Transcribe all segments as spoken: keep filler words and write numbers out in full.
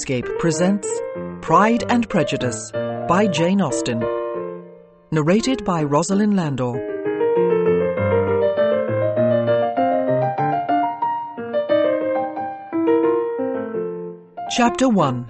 Landscape presents Pride and Prejudice by Jane Austen. Narrated by Rosalind Landor. Chapter one.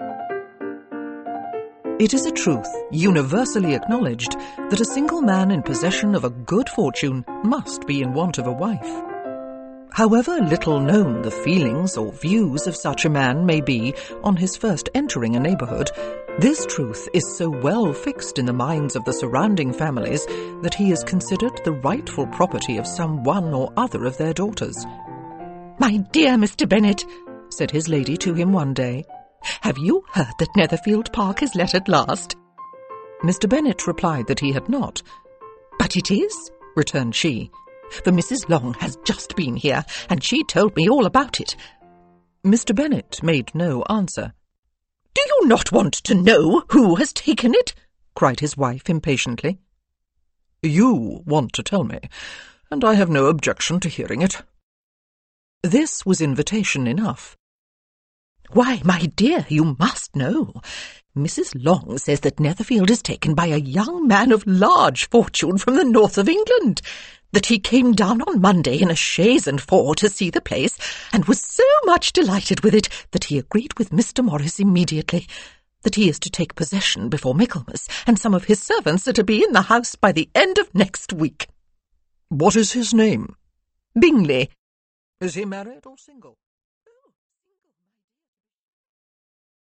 It is a truth, universally acknowledged, that a single man in possession of a good fortune must be in want of a wife. However little known the feelings or views of such a man may be on his first entering a neighbourhood, this truth is so well fixed in the minds of the surrounding families that he is considered the rightful property of some one or other of their daughters. "My dear Mister Bennet," said his lady to him one day, "have you heard that Netherfield Park is let at last?" Mister Bennet replied that he had not. "But it is," returned she, "for Missus Long has just been here, and she told me all about it." Mister Bennet made no answer. "Do you not want to know who has taken it?" cried his wife impatiently. "You want to tell me, and I have no objection to hearing it." This was invitation enough. "Why, my dear, you must know. Missus Long says that Netherfield is taken by a young man of large fortune from the north of England, that he came down on Monday in a chaise and four to see the place, and was so much delighted with it that he agreed with Mister Morris immediately, that he is to take possession before Michaelmas, and some of his servants are to be in the house by the end of next week." "What is his name?" "Bingley." "Is he married or single?"